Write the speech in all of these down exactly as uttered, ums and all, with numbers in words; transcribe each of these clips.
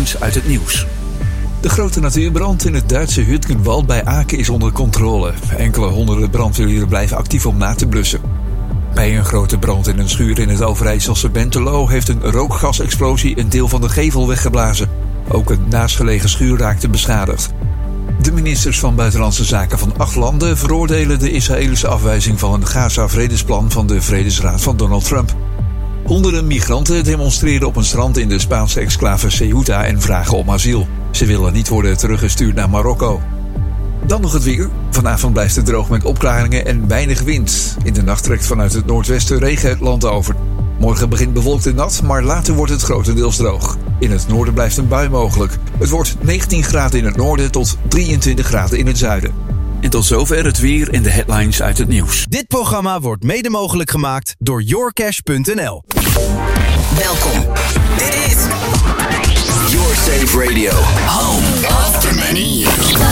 headlines uit het nieuws. De grote natuurbrand in het Duitse Hütgenwald bij Aken is onder controle. Enkele honderden brandweerlieden blijven actief om na te blussen. Bij een grote brand in een schuur in het Overijsselse Benteloo heeft een rookgasexplosie een deel van de gevel weggeblazen. Ook een naastgelegen schuur raakte beschadigd. De ministers van Buitenlandse Zaken van acht landen veroordelen de Israëlische afwijzing van een Gaza-vredesplan van de Vredesraad van Donald Trump. Honderden migranten demonstreren op een strand in de Spaanse exclave Ceuta en vragen om asiel. Ze willen niet worden teruggestuurd naar Marokko. Dan nog het weer. Vanavond blijft het droog met opklaringen en weinig wind. In de nacht trekt vanuit het noordwesten regen het land over. Morgen begint bewolkt en nat, maar later wordt het grotendeels droog. In het noorden blijft een bui mogelijk. Het wordt negentien graden in het noorden tot drieëntwintig graden in het zuiden. En tot zover het weer en de headlines uit het nieuws. Dit programma wordt mede mogelijk gemaakt door yourcash punt n l. Welkom. Dit is Your Safe Radio. Home of the many you.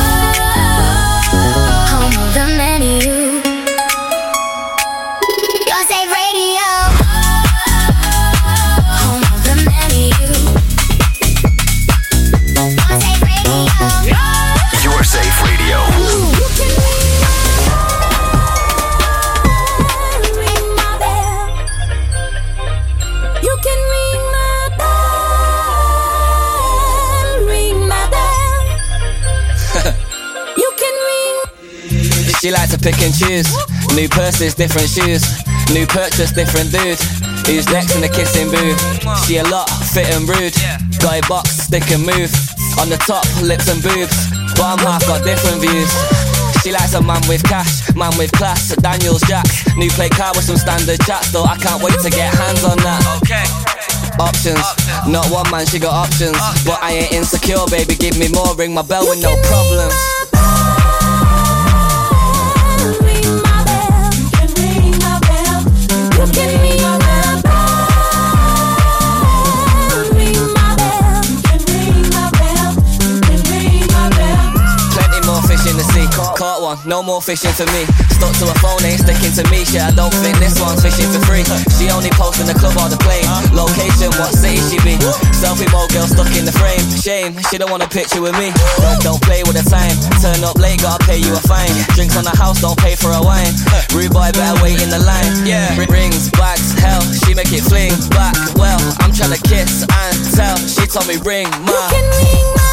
Home of the many you. Your Safe Radio. Home of the many you. Your Safe Radio. Your Safe Radio. She likes to pick and choose. New purses, different shoes. New purchase, different dude. Who's next in the kissing booth? She a lot, fit and rude. Got a box, stick and move. On the top, lips and boobs. But I'm half got different views. She likes a man with cash, man with class. Daniel's Jacks. New plate car with some standard chat. Though I can't wait to get hands on that. Okay. Options, not one man, she got options. But I ain't insecure, baby, give me more. Ring my bell with no problems. In the sea, caught one, no more fishing for me. Stuck to a phone, ain't sticking to me. Shit, I don't think this one's fishing for free. She only posts in the club or the plane. Location, what city she be? Selfie mode girl stuck in the frame. Shame, she don't want a picture with me. Don't, don't play with the time. Turn up late, gotta pay you a fine. Drinks on the house, don't pay for a wine. Rude boy, better wait in the line. Yeah, rings, bags, hell, she make it fling back. Well, I'm tryna kiss and tell. She told me ring my. You can ring my.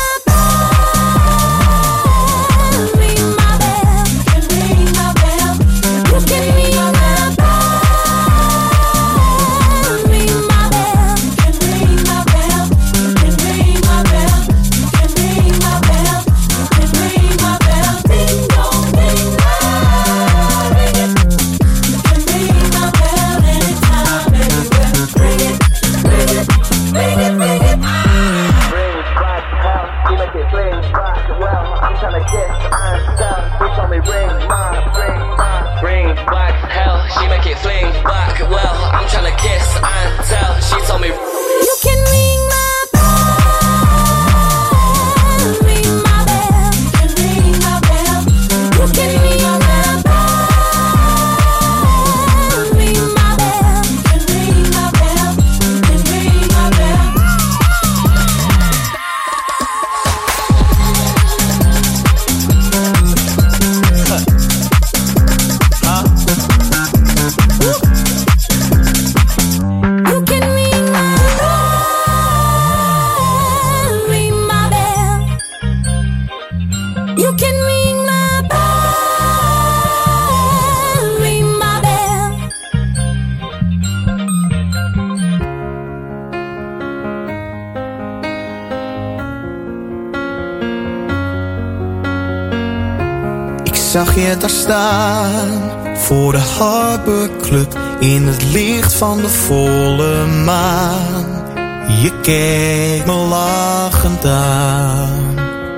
Zag je daar staan voor de Harbor Club in het licht van de volle maan. Je keek me lachend aan.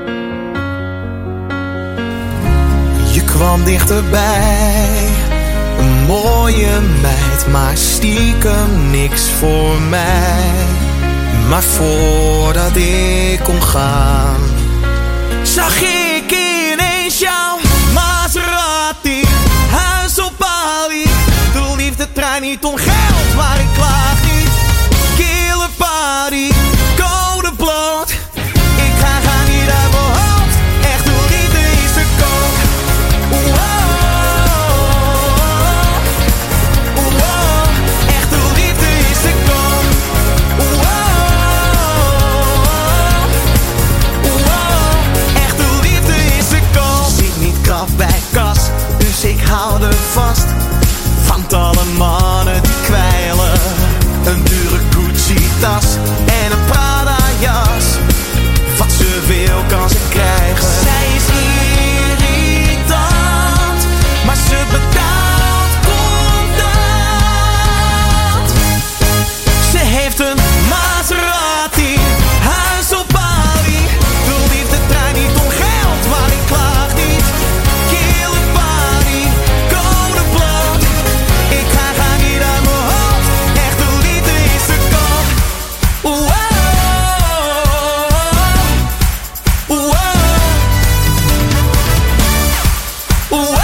Je kwam dichterbij, een mooie meid, maar stiekem niks voor mij. Maar voordat ik kon gaan, zag ik ineens jou. Maserati, huis op Bali. De liefde draait niet om geld, maar ik klaag niet. Killer party, code bloot. houden vast. Vangt alle mannen die kwijlen. Een dure Gucci-tas en een Prada-jas. Wat ze wil kan ze krijgen. Zij is irritant, maar ze betaalt contant. Ze heeft een Maserati, huis op Bali. De liefde draait niet om geld, maar ik klaag niet. Kille party, code blad. Ik krijg haar niet uit mijn hoofd. Echte liefde is te koop. Wow. Wow. Wow.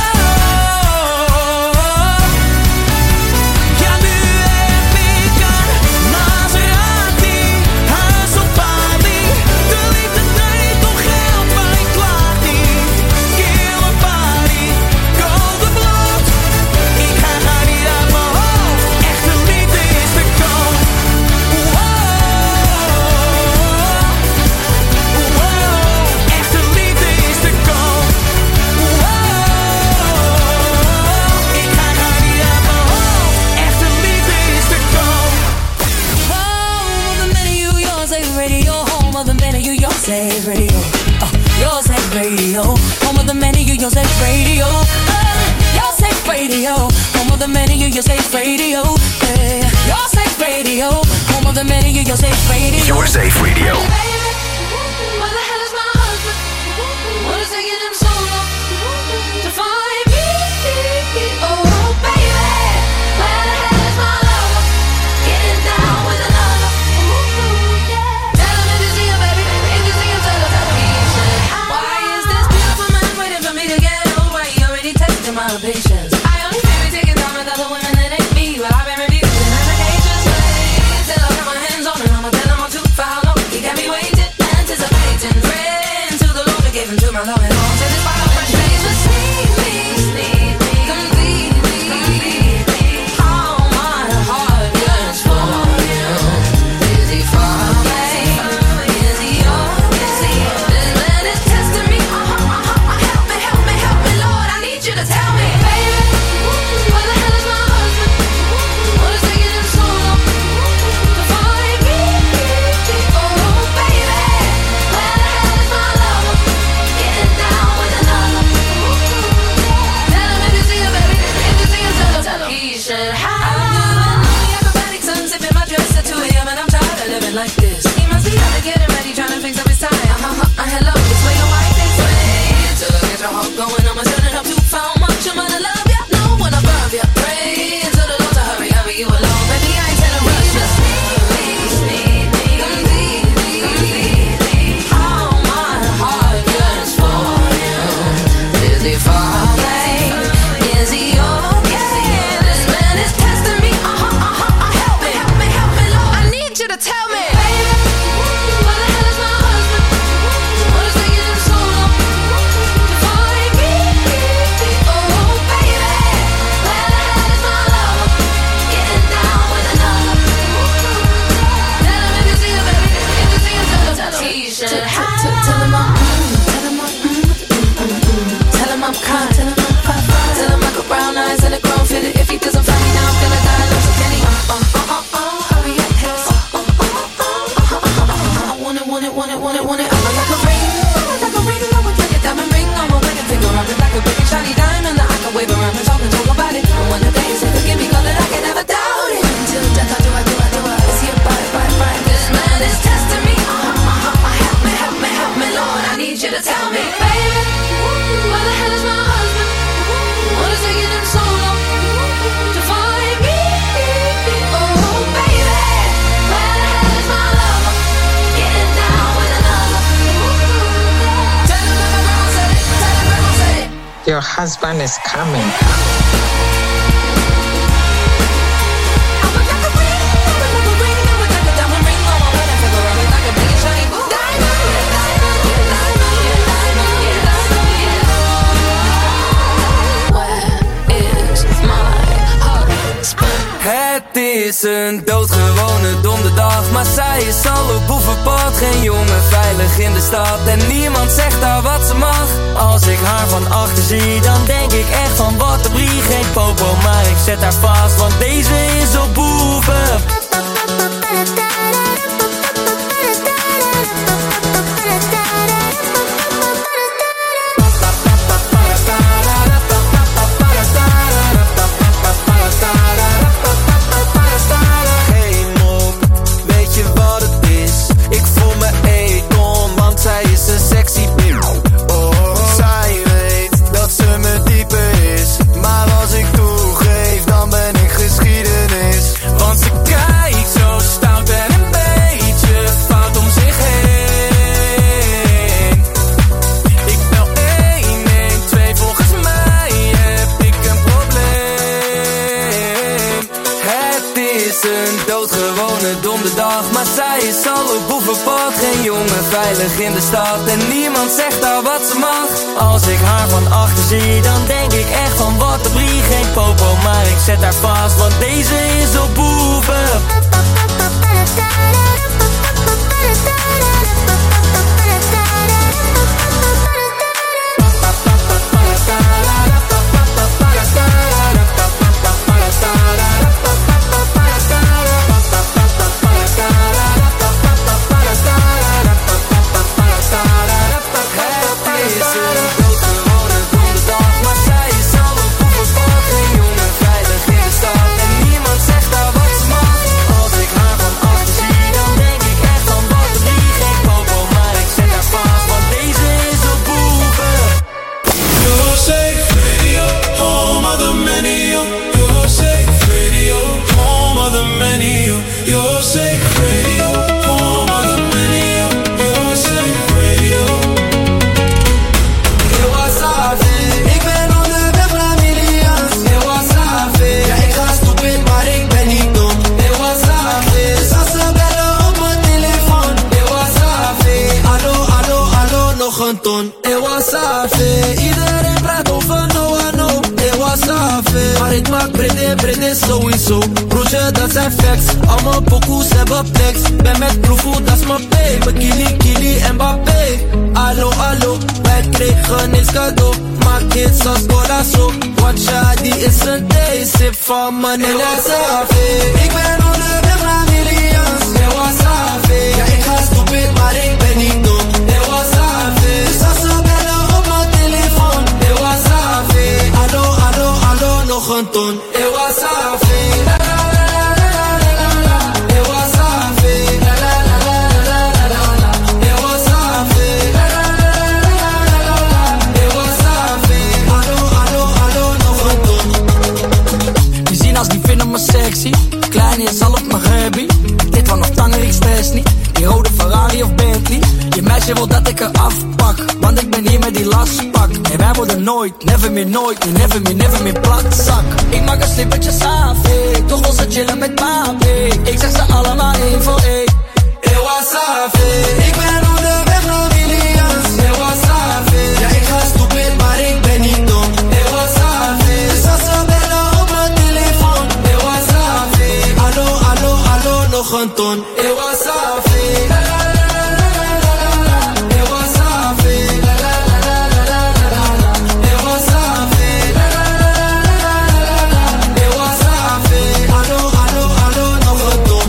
Ja, nu heb ik een Maserati, huis op Bali. De liefde draait niet om geld, maar ik klaag niet. Kille party, code blad. Ik krijg haar niet uit mijn hoofd. Echte liefde is te koop. Wow. Echte liefde is te koop. Wow. Ik krijg haar niet uit mijn hoofd. Echte liefde is te koop. Home of the many you, your safe radio. Home of the many you, your safe radio. Uh, your safe radio. Home of the many you, your safe radio. Uh, your safe radio. Home of the many you, your safe radio. Hey, your safe radio. Home of the many you, your safe radio. Your Safe Radio. Where the hell is my husband? What is taking him so long to find me? Oh, baby, where the hell is my lover? Getting down with another. Tell him if you see him, baby. If you see him, tell him that he should. Why is this beautiful man waiting for me to get over? He already tested my patience. I only feel me taking time with other women that ain't me, but I've been refusing medications. Till I got my hands on him, I'ma tell him I'm too foul. No, he got me waiting, anticipating, praying to the Lord to give him to my love and all. Till this fire fresh face will sneak me, sneak me, complete me, complete me. How my heart yearns for you. Is he far away? Is he yours? Is he? This man is testing me. Uh-huh, uh-huh. Help me, help me, help me, Lord. I need you to tell me, baby, where the hell is my husband? What is taking him so long to find me? Oh, baby, where the hell is my lover? Getting down with another. Tell him if you see him, baby. If you see him, tell him, tell him he should have. I'm doing all the acrobatics, unzipping my dress at two a.m. and I'm tired of living like this. He must be out to get it ready, trying to fix up his tie. Uh-huh, uh, hello, this way your wife is way. Till I get your heart going, I'ma turn it up to found much. I'm gonna love ya, no one above ya. Pray to the Lord to hurry, hurry you along. Baby, I ain't telling rush, just need me, need me, complete me, complete me. How my heart yearns for you. Is he far away? Is he okay? This man is testing me. Uh-huh, uh-huh, uh, help me, help me, help me, Lord. I need you to tell me, baby, where the hell is my husband? What is taking him so long to find me? Oh, baby, where the hell is my lover? Getting down with another. Tell him if you see him, baby. If you see him, tell him, tell him he should have. Tell him I'm, tell him I'm, tell him I'm kind, tell him I'm fine, tell him I got brown eyes and a grown fitted. If he doesn't find me now, I'm gonna die. Love so can he? Uh, uh, uh, uh, hurry up, yes. Uh, uh, uh, uh, uh, uh, uh, I want it, want it, want it, want it, want it. I'm like a ring, like a ring, I would like a diamond ring. I'm a wedding finger, I'm like a big shiny diamond that I can wave around and talk and talk about it. And when the day is forgive me, call it, I can never doubt it. Until death, I do, I do, I do, I see it, bye, bye, bye. This man is testing me. Uh-huh, uh-huh, help me, help me, help me, Lord. I need you to tell me, baby, where the hell is my husband? What is taking him so long to find me? Oh, baby, where the hell is my lover? Getting down with another. Tell him that my grandma said it. Tell him grandma said it. Your husband is coming. I would like a ring, I would like a ring, I would like a diamond ring on my wedding finger. I would like a big shiny diamond, diamond, diamond, diamond, diamond. Where is my husband? Het is een doodgewone donderdag, maar zij is al op boevenpad. Geen jongen veilig in de stad en niemand zegt daar wat ze mag. Als ik haar van achter zie, dan denk ik echt van wat de brief. zet haar vast, want deze is op boeven. Veilig in de stad en niemand zegt daar wat ze mag. Als ik haar van achter zie, dan denk ik echt van wat de brie. Geen popo, maar ik zet haar vast, want deze is op boeven. Sowieso, broertje dat zijn facts. Al mijn pokoes hebben plex. Ben met proefvoer, dat is mijn pay. Mijn kili, kili en Mbappé. Allo, allo, wij kregen niks cadeau. Maak hits als Golasso. Watcha, die is een day. Sip van mijn wasabi. Ik ben onderweg naar millions. Hey wasabi. Ja, ik ga stupid, maar ik ben niet dom. Hey wasabi. Dus als ze bellen op mijn telefoon. Hey wasabi. Allo, allo, allo, nog een ton. Hey wasabi. Sexy, klein is half mijn hobby. Dit was nog tanger, ik stress niet. Die rode Ferrari of Bentley. Je meisje wil dat ik er afpak, want ik ben hier met die lastpak. En wij worden nooit, never meer nooit, never meer, never meer platzak. Ik maak een slippertje safe, toch wil ze chillen met papi. Ik zeg ze allemaal één voor één. Hey wasabi, ik ben onderweg naar millions. Hey wasabi, ja ik ga stupid, maar ik ben niet dom. Hey wasabi, dus als ze bellen op mijn telefoon. Hey wasabi, allo, allo, allo, nog een ton. Hey wasabi, la la la la la la la la. Hey wasabi, la la la la la la la la. Hey wasabi, la la la la la la la. Hey wasabi, allo, allo, allo, nog een ton.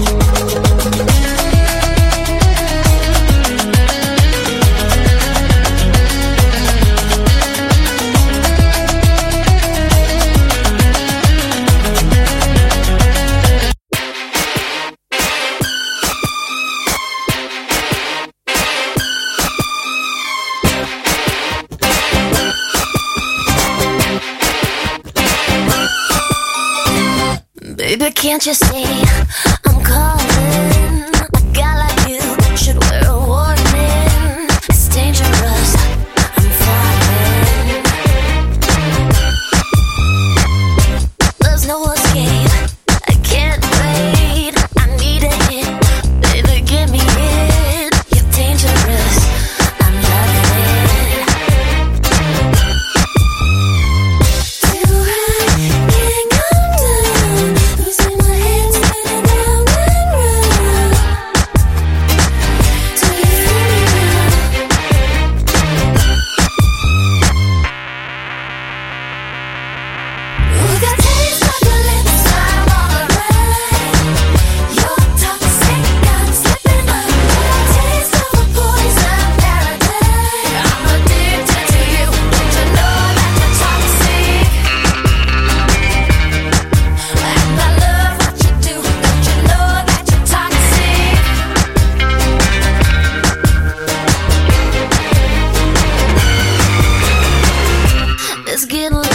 Baby, can't you see I'm calling? A guy like you should wear a warning. It's dangerous, I'm falling. There's no escape, I can't wait. I need a hit, baby, give me it. You're dangerous, I'm loving it. Too high, can't come down. Losing my head, spinning round and round.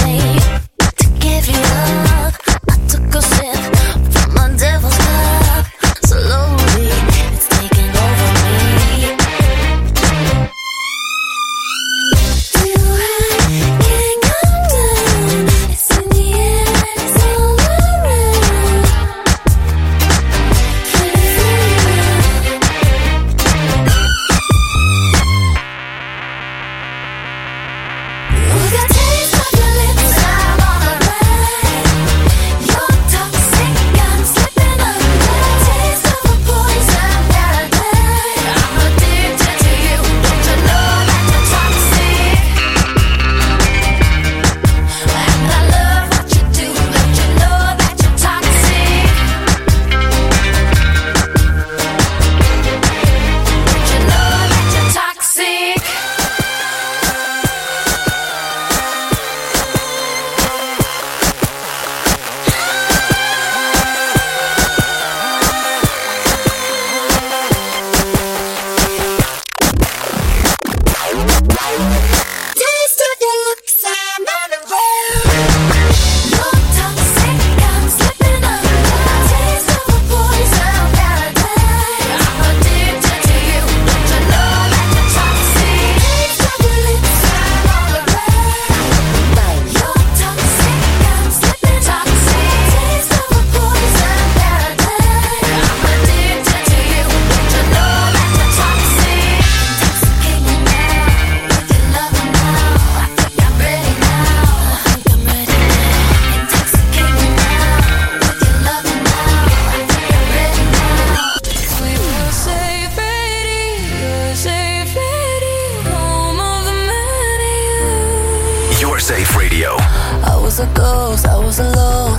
was a ghost, I was alone.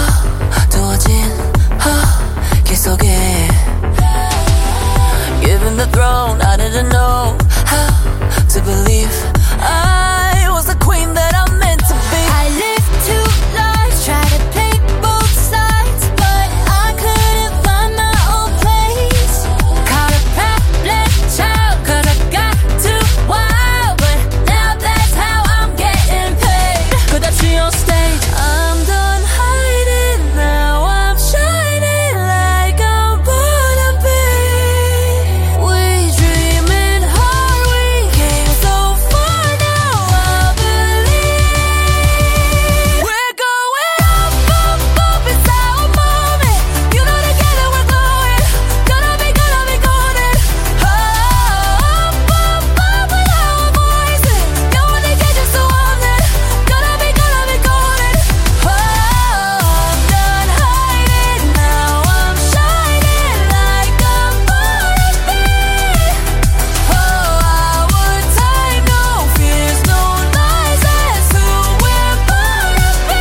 하, 두어진 하, 길 속에 Given the throne, I didn't know how to believe I was the queen that I'm meant to be. I lived two lives, tried to play both sides, but I couldn't find my own place. Caught a problem child, cause I got too wild, but now that's how I'm getting paid. 끝없이 on stage, I'm done hiding, now I'm shining like I'm born to be. We dreaming hard, we came so far, now I believe. We're going up, up, up, it's our moment. You know together we're glowing, gonna be, gonna be golden. Up, up, up with our voices. No one can catch us so often, gonna be, gonna be golden. Oh, I'm done hiding, now I'm shining like I'm born to be. Oh, our time, no fears, no lies, that's who we're born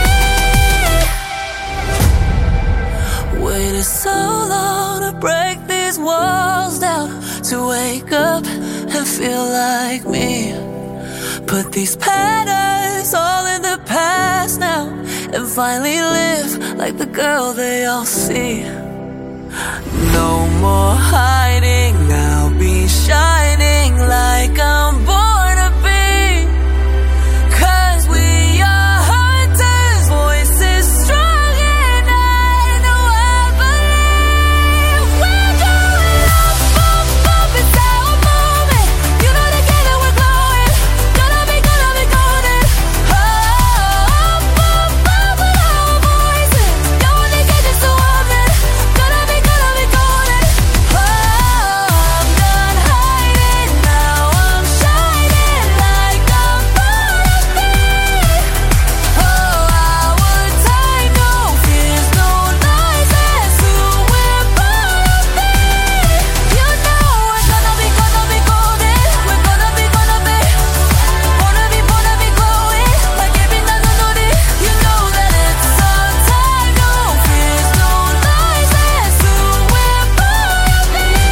to be. Waited so long to break these walls down, to wake up and feel like me. Put these patterns all in the past now, and finally live like the girl they all see. No more hiding, I'll be shining like I'm born to be. Cause we are hunters, voices strong, and I know I believe. We're going up, up, up, it's our moment. You know together we're glowing, gonna be, gonna be golden. Oh, up, up, up with our voices. No one can catch us so often, gonna be, gonna be golden. Oh, I'm done hiding, now I'm shining like I'm born to be. Oh, our time, no fears, no lies, that's who we're born to be. You know we're gonna be, gonna be golden. We're gonna be, gonna be, born to be, born to be glowing like every night on the day. You know that it's our time, no fears, no lies, that's who we're born to be.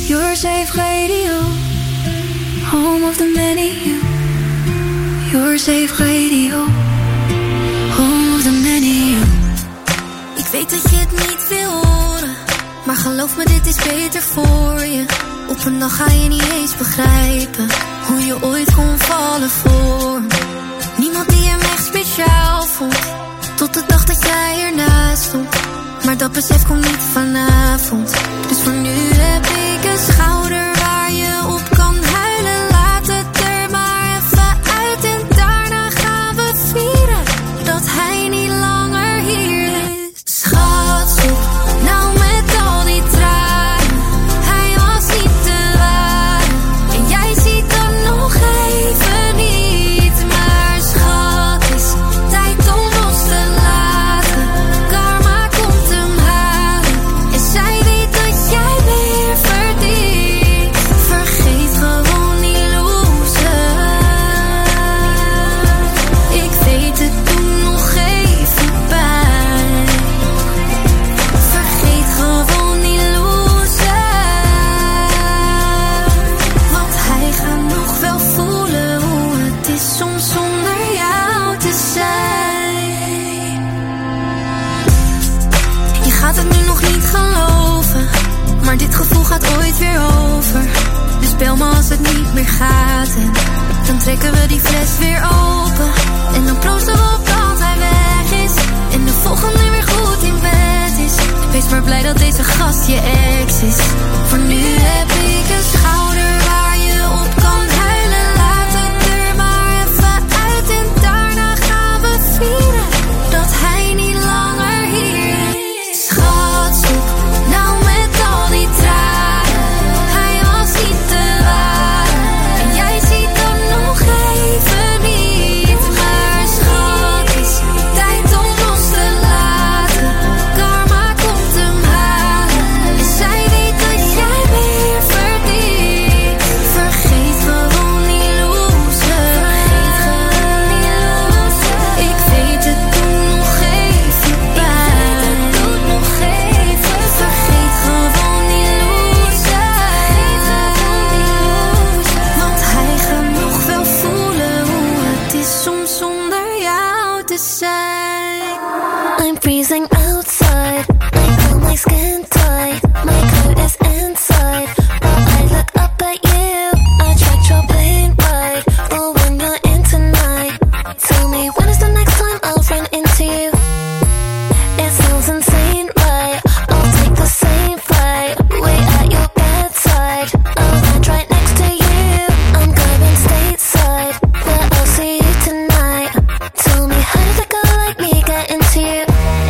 Your Safe Radio, home of the many you. Your Safe Radio, home of the many you. Ik weet dat je het niet wil horen, maar geloof me, dit is beter voor je. Op een dag ga je niet eens begrijpen hoe je ooit kon vallen voor me. Niemand die hem echt speciaal vond, tot de dag dat jij ernaast stond. Maar dat besef komt niet vanavond. Dus voor nu heb ik een schouder waar je op kan huilen. Laat het er maar even uit en daarna gaan we vieren dat hij niet langer hier is. Schat, stop nou met al die tranen. Hij was niet te waar en jij ziet dat nog even niet. Maar schat, is tijd om los te laten. Karma komt hem halen en zij weet dat jij weer verdient. Vergeet gewoon die loser. Ik weet het doet nog even pijn. Vergeet gewoon die loser. Want hij gaat nog wel voelen hoe het is soms zonder jou te zijn. Je gaat het nu nog niet geloven, maar dit gevoel gaat ooit weer over. Dus bel me als het niet meer gaat en dan trekken we die fles weer open. En dan proosten we op dat hij weg is en de volgende weer goed in bed is. Wees maar blij dat deze gast je ex is. Voor nu heb ik een schouder waar je op kan huilen. Laat het er maar even uit en daarna gaan we vieren dat hij niet langer hier is. Schat, stop nou met al die tranen. Hij was niet te waar en jij ziet dat nog even niet. Maar schat, is tijd om los te laten. Karma komt hem halen en zij weet dat jij weer verdient. Vergeet gewoon die loser. Ik weet het doet nog even pijn. Vergeet gewoon die loser. Want hij gaat nog wel voelen hoe het is soms zonder jou te zijn. I'm freezing outside. I feel my skin tight. My coat is inside. But I look up at you. I checked your plane ride. For when you're in tonight. Tell me when is the next time I'll run into you? It sounds insane, right? I'll take the same flight. Wait at your bedside. I'll land right next to you. I'm going stateside. Where I'll see you tonight. Tell me how did a girl like me get into you?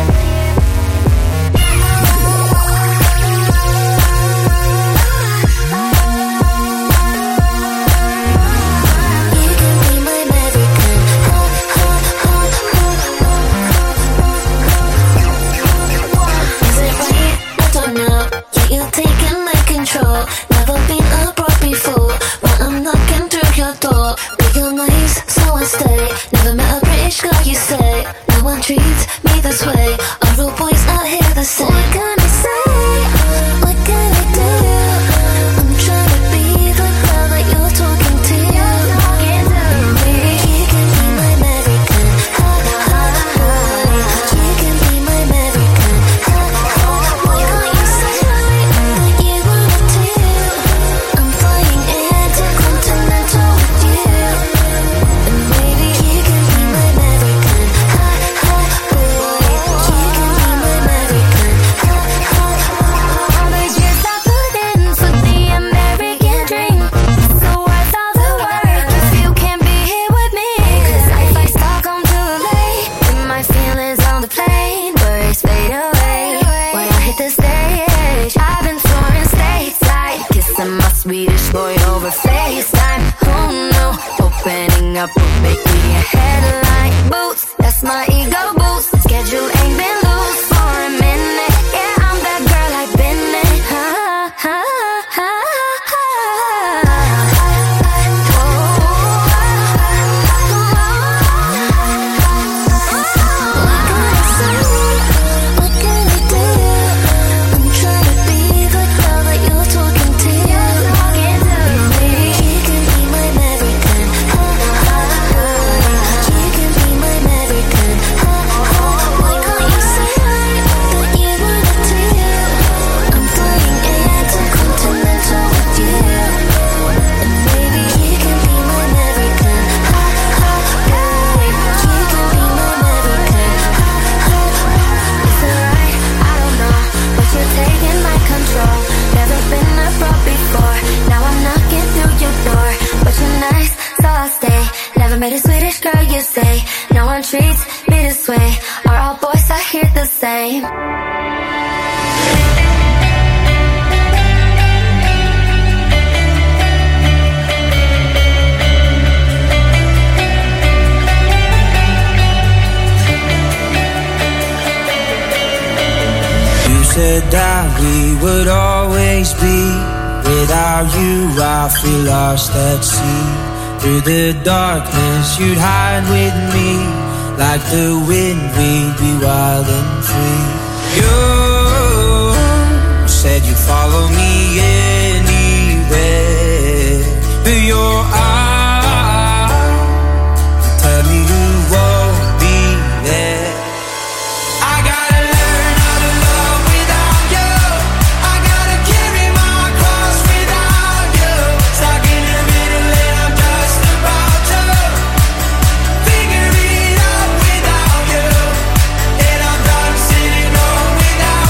You can be my American. Ha, ha, ha, ha. Is it right? I don't know. Yeah, you're taking my control. Never been abroad before, but I'm knocking through your door. But you're nice, so I stay. Never met a British girl, you say. No one treats me this way. Are all boys out here the same? What can I say? What can I do? I'm trying to be the girl that you're talking to. You can be my American. Ha, ha, ha. You can be my American. Ha, ha. Why can't you say that you wanna do? I'm flying intercontinental with you. And maybe you can be my American. Ha, ha, boy. You can be my American. Ha, ha. All the years I put in for the American dream. So worth all the work if you can't be here with me. 'Cause if I start come too late, then my feelings on the plane words fade away. When I hit the stage, I've been touring stateside, kissing my Swedish boy over FaceTime. Oh no, opening up will make me a headline. Boots, that's my ego boost. Schedule ain't been loose for a minute. Yeah, I'm that girl I've been in. Ha, ha, ha, ha. What can I say? What can I do? I'm trying to be the girl that you're talking to. control. Never been abroad before. Now I'm knocking through your door. But you're nice, so I'll stay. Never met a Swedish girl, you say. No one treats me this way. Are all boys out here the same? Said that we would always be. Without you I feel lost at sea. Through the darkness you'd hide with me. Like the wind we'd be wild and free. You said you'd follow me anywhere. But your eyes tell me you won't be there. I gotta learn how to love without you. I gotta carry my cross without you. Stuck in the middle and I'm just about to figure it out without you. And I'm done sitting home without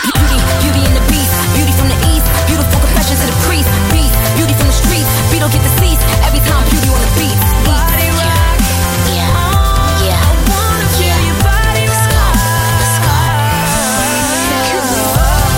Beauty, beauty in the beast. Beauty from the east. Beautiful confession to the priest. Beast, beauty from the streets. Beat don't get deceased. Every time beauty on the beat. Body rock. Yeah, yeah. I wanna feel your body rock. Let's go, let's go.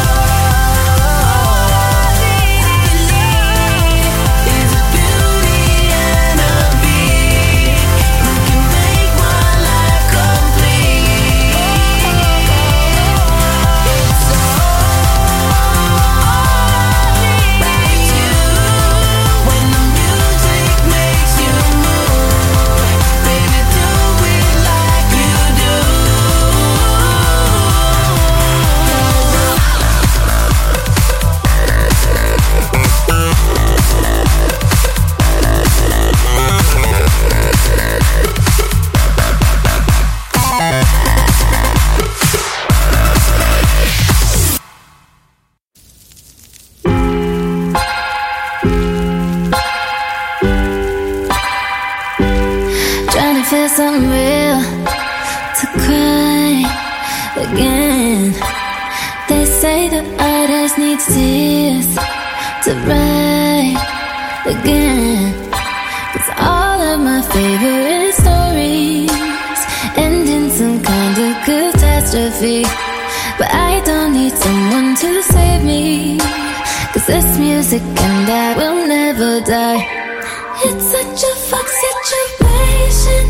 Feel something real to cry again. They say that artists need tears to write again. Cause all of my favorite stories end in some kind of catastrophe. But I don't need someone to save me. Cause this music and I will never die. It's such a fuck situation.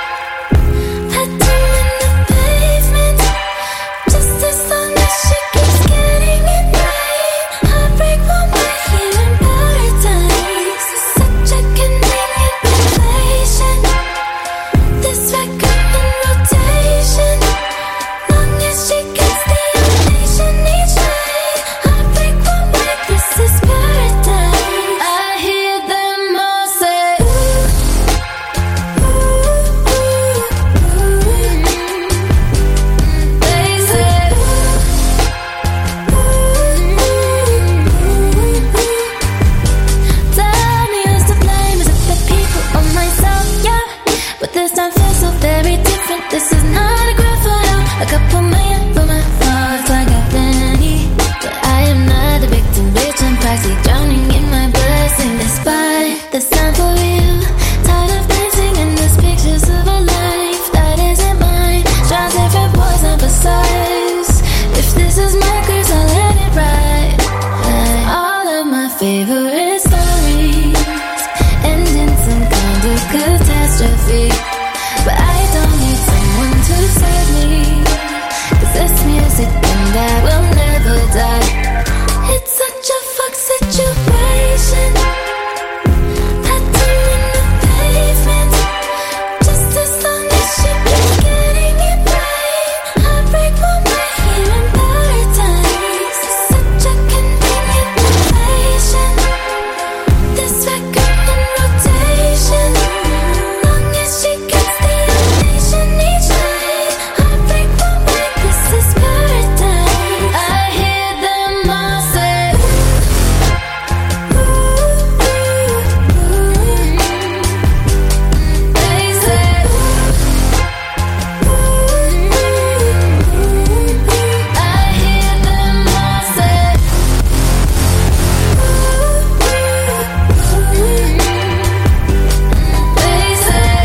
Had to in the pavement. Just as long as she keeps getting it right. Heartbreak won't make it in paradise. It's such a convenient revelation. This record in rotation. Long as she gets the ovation each night. Heartbreak won't make this is paradise. I hear them all say ooh, ooh, ooh, ooh. They say ooh, ooh, ooh, ooh. Tell me who's to blame, is it the people or myself? Yeah, but this time feels so very different. This is not a grand photo. A couple million for my thoughts, I got plenty. But I am not a victim, bitch, I'm pricey, drowning in my blessing. Despite the sound for real, tired of dancing in these pictures of a life that isn't mine. Trying different poison besides. If this is my curse, I'll let it ride. Like all of my favorite stories end in some kind of catastrophe. But I don't need someone to save me. Cause this music and I will never die. It's such a fuck situation. Had to in the pavement. Just as long as she keeps getting it right. Heartbreak won't make it in paradise. It's such a convenient revelation. This record in rotation. Long as she gets the ovation each night. Heartbreak won't make this is paradise. I hear them all say ooh, ooh, ooh, ooh. They say ooh, ooh, ooh, ooh. I hear them all say ooh, ooh, ooh. They say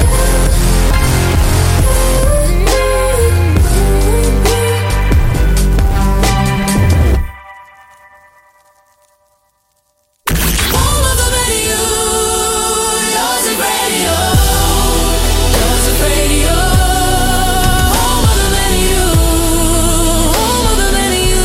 Home of the many you, Joseph Radio, Joseph Radio. Home of the many you, home of the many you.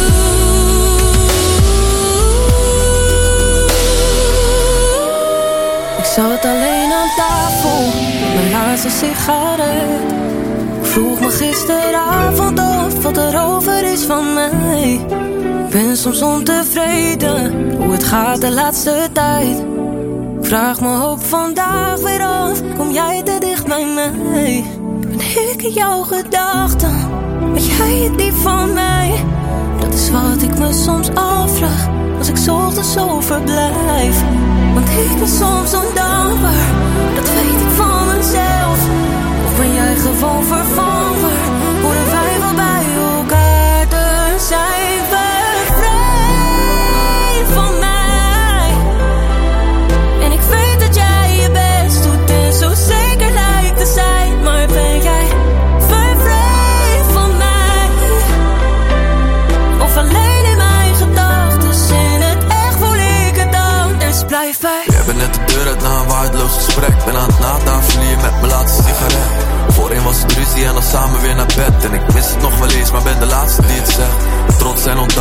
Ik zat alleen aan tafel, mijn laatste sigaret. Ik vroeg me gisteravond af wat er over is van mij. Ik ben soms ontevreden, hoe het gaat de laatste tijd. Ik vraag me ook vandaag weer af, kom jij te dicht bij mij? Ben ik in jouw gedachten, weet jij het niet van mij? Dat is wat ik me soms afvraag, als ik 's ochtends zo verblijf. Want ik ben soms ondankbaar, dat weet ik van mezelf. Of ben jij gewoon vervangen? Horen wij wel bij elkaar, dan zijn we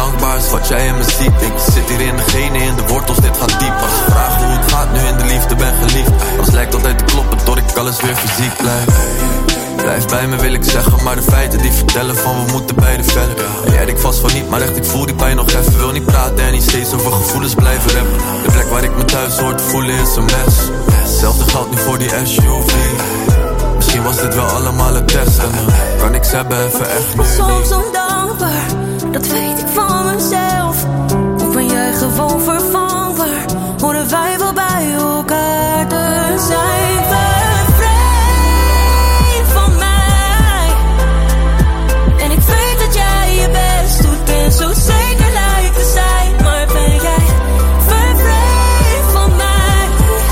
dankbaar is wat jij in me ziet. Ik zit hier in de genen, in de wortels, dit gaat diep. Als je vraagt hoe het gaat, nu in de liefde ben geliefd. Alles lijkt altijd te kloppen, tot ik alles weer fysiek blijf. Blijf bij me wil ik zeggen, maar de feiten die vertellen van we moeten beide verder. En jij denkt vast van niet, maar echt ik voel die pijn nog even. Wil niet praten en niet steeds over gevoelens blijven rappen. De plek waar ik me thuis hoor te voelen is een mes. Hetzelfde geldt nu voor die S U V. Misschien was dit wel allemaal een test en dan kan niks hebben even echt nu soms ondankbaar, dat weet ik van mezelf. Of ben jij gewoon vervangbaar? Horen wij wel bij elkaar te zijn? Bevrijd van mij. En ik weet dat jij je best doet, ben zo zeker lijkt te zijn. Maar ben jij bevrijd van mij?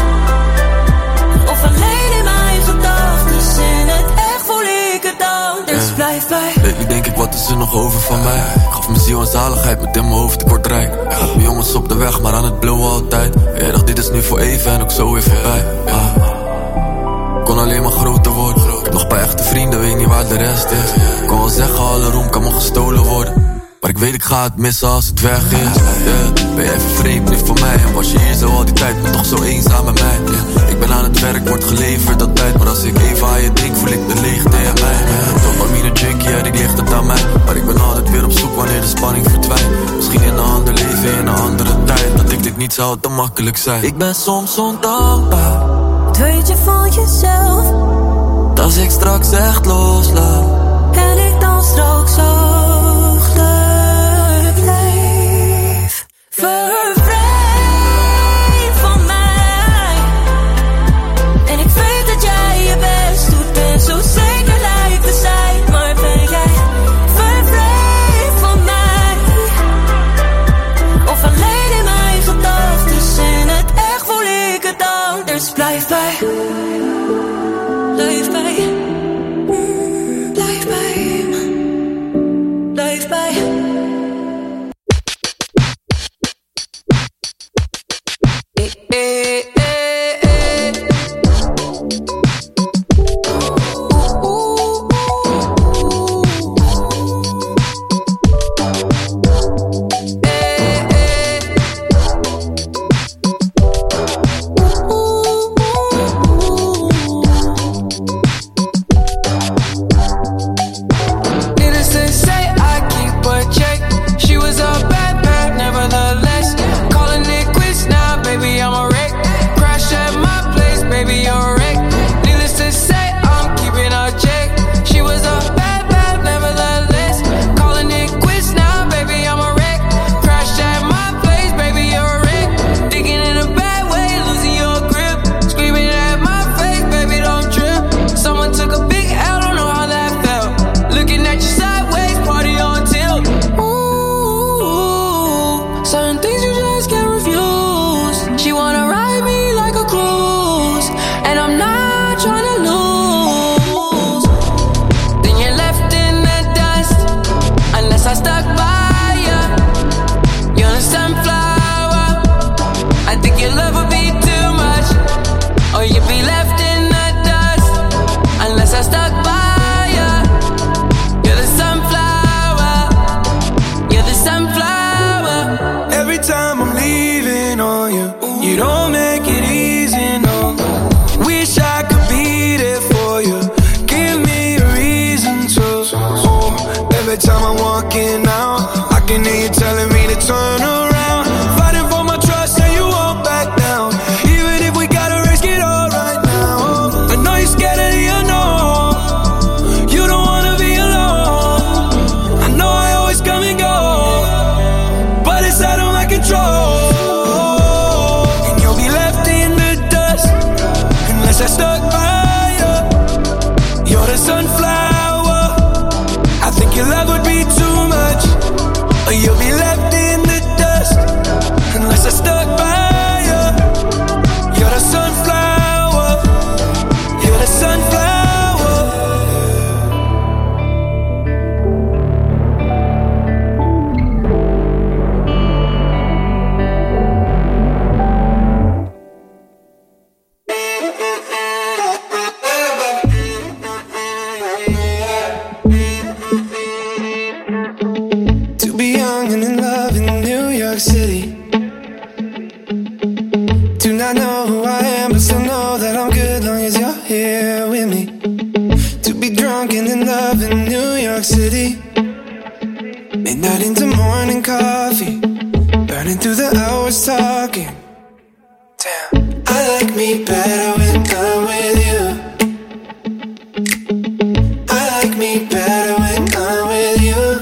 Of alleen in mijn gedachten? In het echt voel ik het anders, yeah. Blijf bij. Lately denk ik, wat is er nog over van mij? Ik gaf mijn ziel en zaligheid met in mijn hoofd te kort rijk. Had mijn jongens op de weg, maar aan het blowen altijd. Jij dacht dit is nu voor even en ook zo weer voorbij. ah. Kon alleen maar groter worden. Ik heb nog een paar echte vrienden, weet niet waar de rest is. Ik kon wel zeggen, alle roem kan me gestolen worden. Maar ik weet ik ga het missen als het weg is. yeah. Ben jij even vreemd nu voor mij? En was je hier zo al die tijd, maar toch zo eenzaam met mij? yeah. Ik ben aan het werk, wordt geleverd altijd. Maar als ik even aan je denk, voel ik de leegte in mij. Dopamine junkie, ja, die ligt het aan mij. Maar ik ben altijd weer op zoek wanneer de spanning verdwijnt. Misschien in een ander leven, in een andere tijd. Dat ik dit niet zou te makkelijk zijn. Ik ben soms ondankbaar. Dat weet je van jezelf. Als ik straks echt loslaat en ik dan straks achter blijf. Bevrijd van mij. En ik weet dat jij je best doet, ben zo zeker lijkt te zijn. Maar ben jij bevrijd van mij? Of alleen in mijn gedachten? In het echt voel ik het anders. Blijf bij. Blijf bij. Blijf bij. Blijf bij. Eh, eh, eh, eh. Oeh, oeh, oeh. Eh, eh. Oeh, oeh. Needless to say, I keep a check. She was a bad bad, nevertheless. Calling it quits now, baby, I'm a wreck. Crash at my place, baby, you're a wreck. Needless to say, I'm keeping a check. She was a bad bad, nevertheless. Calling it quits now, baby, I'm a wreck. Crash at my place, baby, you're a wreck. Thinking in a bad way, losing your grip. Screaming at my face, baby, don't trip. Someone took a big L, don't know how that felt. Looking at you sideways, party on tilt. Ooh, certain things you just can't refuse. She wanna ride me like a cruise, and I'm not trying to lose. Then you're left in the dust, unless I stuck by ya. You're a sunflower. I think your love would be too much, or you'd be left in the dust, unless I stuck by ya. You're the sunflower. You're the sunflower. Every time I'm leaving on you, you don't make it easy, no. Wish I could be there for you. Give me a reason to. Oh, every time I'm walking out, I can hear you telling me to turn around. Fighting for my trust and you won't back down. Even if we gotta risk it all right now. I know you're scared of the unknown. You don't wanna be alone. I know I always come and go, but it's out of my control. And you'll be left in the dust, unless I stuck by you. You're the sunflower. I think your love would be too much, or you'll be left in the dust, York City. Do not know who I am, but still know that I'm good long as you're here with me. To be drunk and in love in New York City. Midnight into morning coffee, burning through the hours talking. Damn, I like me better when I'm with you. I like me better when I'm with you.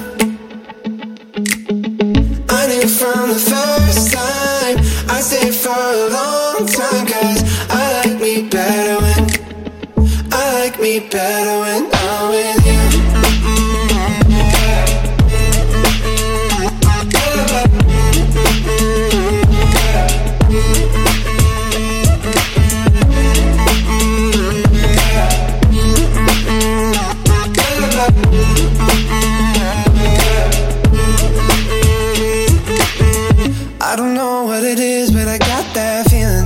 I knew from the first time I stayed for a long time, cause I like me better when I like me better when I'm with you. I don't know what it is, but I got that feeling.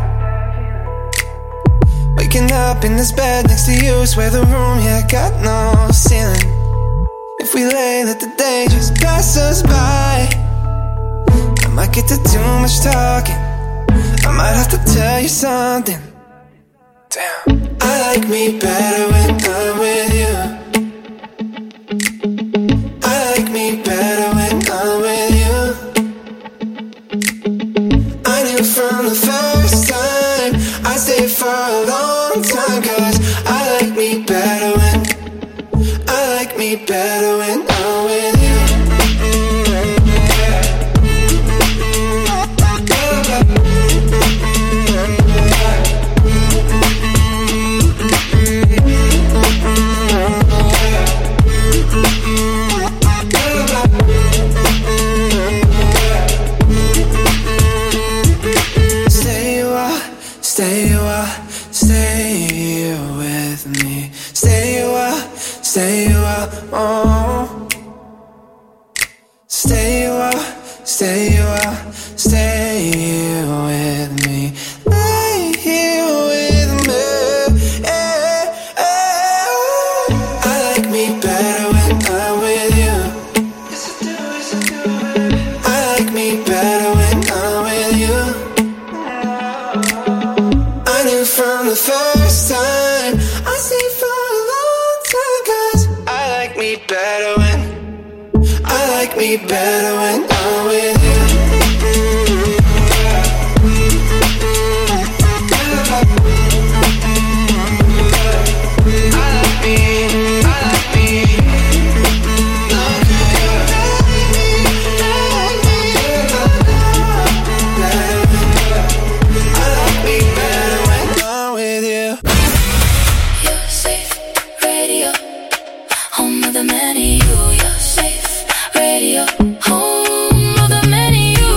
Waking up in this bed next to you, swear the room, yeah, got no ceiling. If we lay, let the day just pass us by. I might get to too much talking, I might have to tell you something. Damn, I like me better when I'm with you. I like me better when I'm with you. I knew from the first time I stayed for a long time, cause I like me better when I like me better when I'm with you. Stay a while, stay a while, stay here with me. Stay a while, stay a while, oh. Stay a while, stay a while, stay here with me. Lay here with me, yeah, yeah. I like me better when I'm with you. Yes I do, yes I do, baby. I like me better when I'm with you. I knew from the first time I stayed for a long time, cause I like me better when I like me better when I'm with you. I like me, I like me. I like me better when I'm with you. You're safe radio, home of the many you. You're safe radio, home of the many you.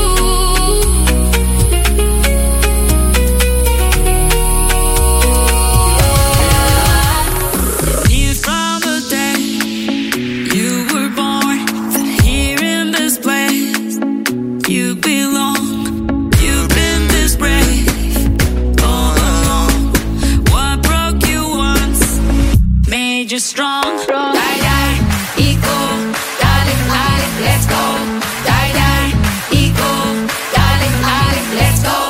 Here from the day you were born, that here in this place you belong. You've been this brave all along. What broke you once made you strong. Die, die, equal, darling, darling, let's go. Die, die, equal, darling, darling, let's go.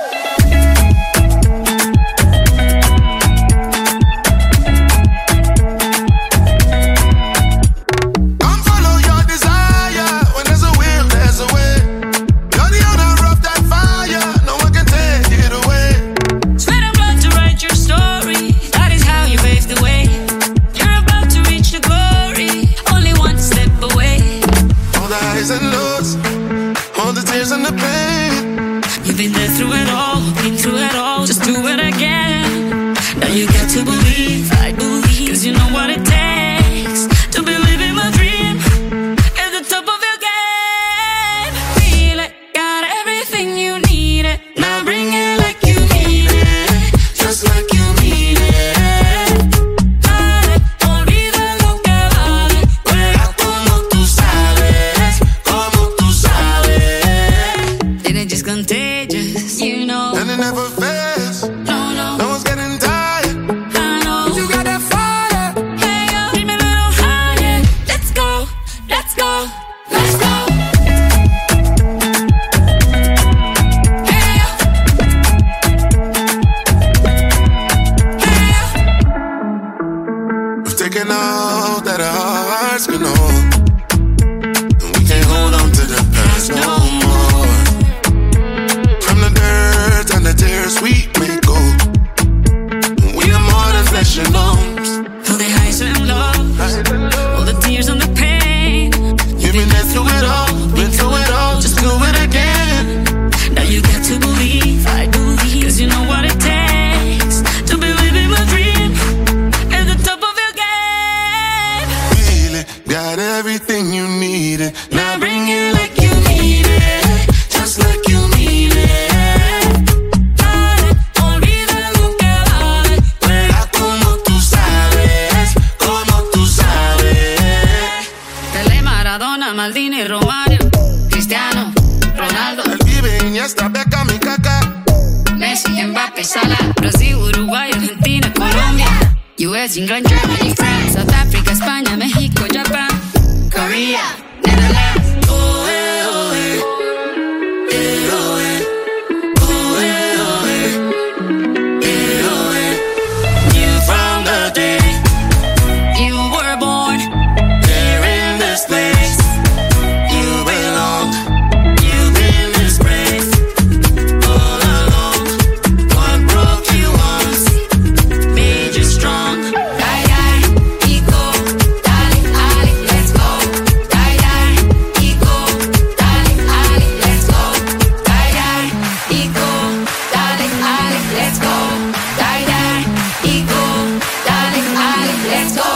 Come follow your desire. When there's a will, there's a way. You're the owner of that fire. No one can take it away. Sweat and blood to write your story. That is how you pave the way. You're about to reach the glory. Only one step away. All the highs and lows, all the tears and the pain. You've been there through it all, been through it all. Just do it again. Now you got to believe, I believe, cause you know what it takes to believe in my dream. At the top of your game. Feel it, got everything you need it. Now bring it like you mean it. Just like you mean it. Vale, olvida lo que vale. Juega como tú sabes, como tú sabes. Then it's just contagious, you know. And it never fails. No, no, No one's getting tired. I know. You got that fire. Hey, yo. nuestra beca, mi caca. Messi, Mbappé, Salah, Brasil, Uruguay, Argentina, Colombia, U S, England, Germany, France, South Africa, España, México, Japan, Korea, Netherlands. Oh, eh, oh, eh. Eh, oh, eh. Oh, eh, oh, eh. Eh, oh, eh. Knew from the day you were born, there in this place you belong. You've been disgraced all along. What broke you once made you strong. Die, die, ego, dale, ale, let's go. Die, die, ego, dale, ale, let's go. Die, die, ego, dale, ale, let's go. Die, die, ego, dale, ale, let's go.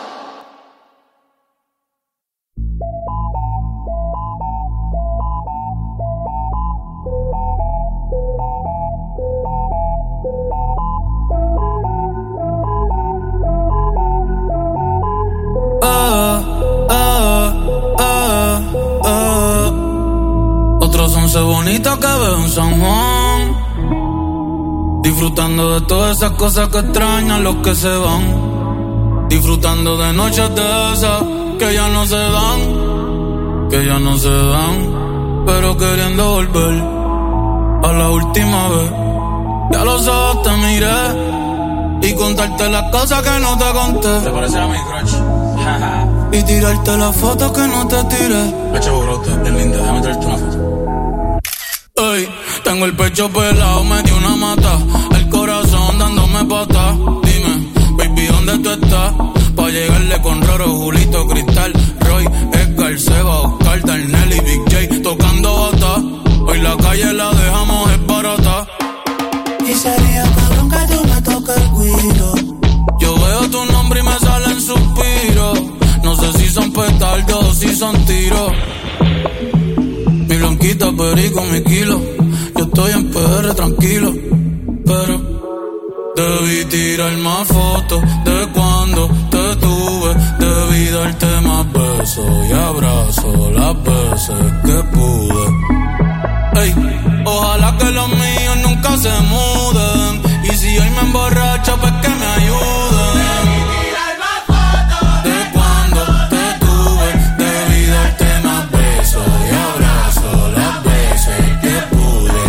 Ah, ah, ah, ah. Otros once bonitos que veo en San Juan, disfrutando de todas esas cosas que extrañan los que se van, disfrutando de noches de esas que ya no se dan, que ya no se dan, pero queriendo volver a la última vez. Ya los ojos te miré y contarte las cosas que no te conté. ¿Te parece a mi crush? Y tirarte las fotos que no te tiré. Pecho brote, bien linda, déjame traerte una foto. Ey, tengo el pecho pelado, me dio una mata, el corazón dándome pata. Dime, baby, ¿dónde tú estás? Pa' llegarle con Roro, Julito, Cristal, Roy, Edgar, Seba, Oscar, Darnell y Big J tocando bata. Hoy la calle la dejamos es barata. Y sería cabrón que tú me toques el guiro. Yo veo tu nombre y me salen suspiros. No sé si son petardos o si son tiros. Mi blanquita, perico, mi kilo. Yo estoy en P R tranquilo, pero debí tirar más fotos de cuando te tuve. Debí darte más besos y abrazos las veces que pude. Ey, ojalá que los míos nunca se muden. Y si hoy me emborracho, pues que me ayuden. Debí tirar más fotos de cuando te tuve. Debí darte más besos y abrazos las veces que pude.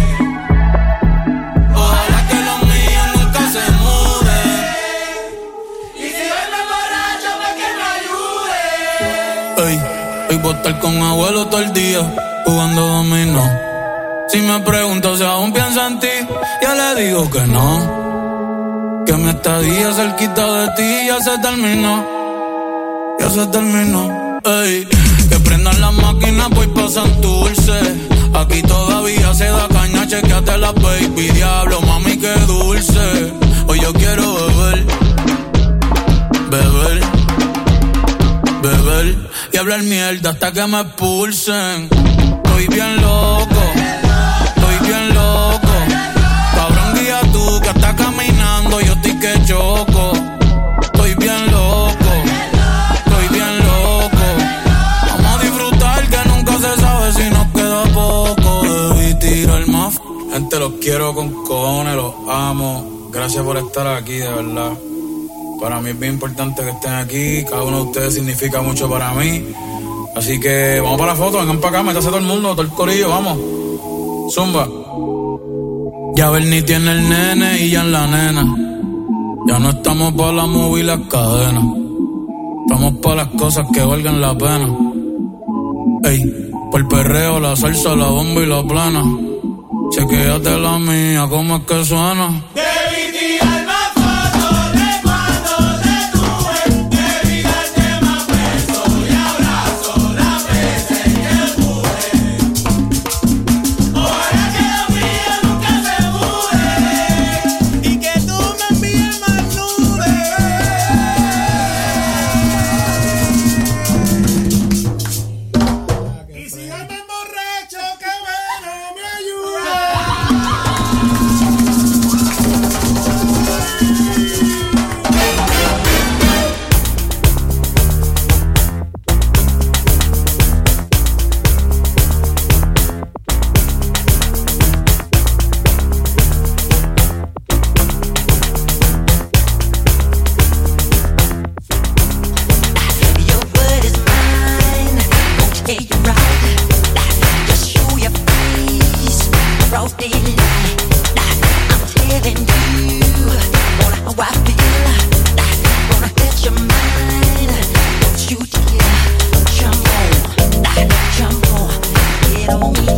Ojalá que los míos nunca se muden. Y si hoy me emborracho, pues que me ayuden. Ey, hoy voy a estar con abuelo todo el día jugando dominó. Si me pregunto si aún pienso en ti, ya le digo que no. Que mi estadía cerquita de ti ya se terminó. Ya se terminó. Ey, que prendan las máquinas, pues pasan dulce. Aquí todavía se da caña, chequeate la baby. Diablo, mami, qué dulce. Hoy yo quiero beber, beber, beber y hablar mierda hasta que me expulsen. Estoy bien loco. Bien loco, cabrón, guía tú que estás caminando, yo estoy que choco. Estoy bien loco, estoy bien loco. Vamos a disfrutar que nunca se sabe si nos queda poco. Debí tirar más. Gente, los quiero con cojones, los amo. Gracias por estar aquí, de verdad. Para mí es bien importante que estén aquí. Cada uno de ustedes significa mucho para mí. Así que vamos para la foto, vengan para acá, métase todo el mundo, todo el corillo, vamos. Zumba. Ya Bernie tiene el nene y ya en la nena. Ya no estamos pa' la movie y las cadenas. Estamos pa' las cosas que valgan la pena. Ey, por el perreo, la salsa, la bomba y la plana. Chequéate la mía, cómo es que suena. Debí tirar más fotos de cuando te tuve. Debí darte más besos y abrazos las veces que pude.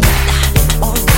all day.